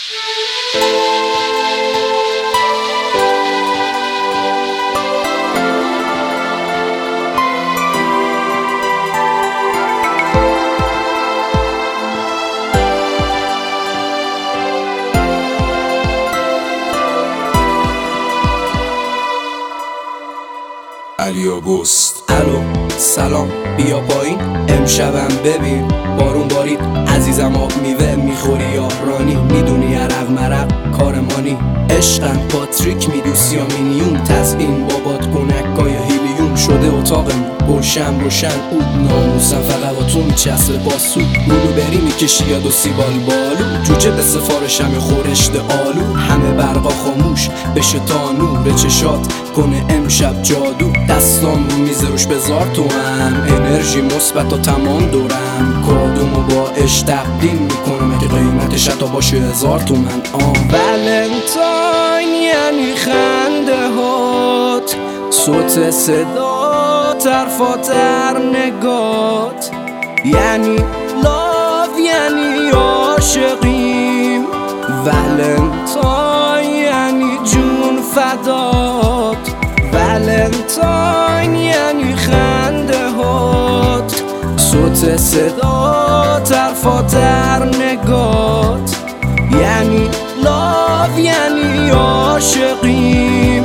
علی آگوست. الو سلام بیا پایین امشبم ببین بارون بارید عزیزم آب میوه میخوری یا رانی میدونی عرق مرق کارمانی عشقم پاتریک میدوس یا مینیون تزیین بابات گنگای هیلیون شده اتاقم روشن او ناموسم فقط با تو میچسبه باسو بلو بری میکشی یا دو سیبال بالو جوجه به سفارشم یا خورشت آلو همه برقا خاموش بشه تا نور چشات کنه امشب جادو دستام رو میز روش بذار تو هم انرژی مثبت و تمام دورم کادومو با عشق تبدیل میکنم اگه قیمتش حتی باشه 1000 تومن ولنتاین یعنی خنده هات صوت صدا طرفاتر نگات یعنی لاو یعنی عاشقیم ولنتاین یعنی جون فدات ولنتاین یعنی خنده هات صوت صدا طرفاتر نگات یعنی لاو یعنی عاشقیم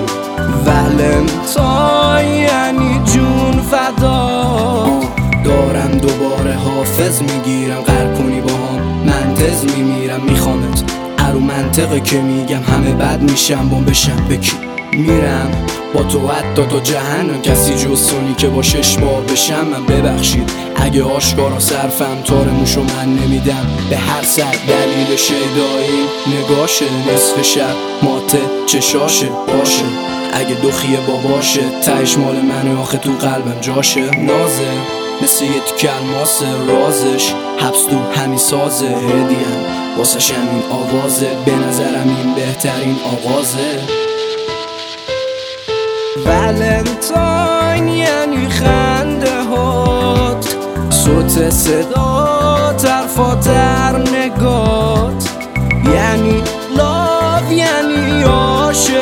ولنتاین یعنی جون فدات دارم دوباره حافظ میگیرم قرار کنی با هم منتظ میمیرم میخوامت ارو منطقه که میگم همه بد میشم بم بشم بکی میرم با تو حتی تا جهنم کسی جز سونی که با ششما بشم من ببخشید اگه آشکارا صرفم تار موشو من نمیدم به هر سر دلیل شیدایی نگاشه نصف شب ماته چشاشه باشه اگه دوخیه باباشه تهش مال منه آخه تو قلبم جاشه نازه مثل یه تو کلماسه رازش حبس تو همین سازه هدیم واسه همین آوازه به نظرم این بهترین آغازه ولنتاین یعنی خنده هات صوت صدا طرفاتر نگات یعنی لاو یعنی عاشق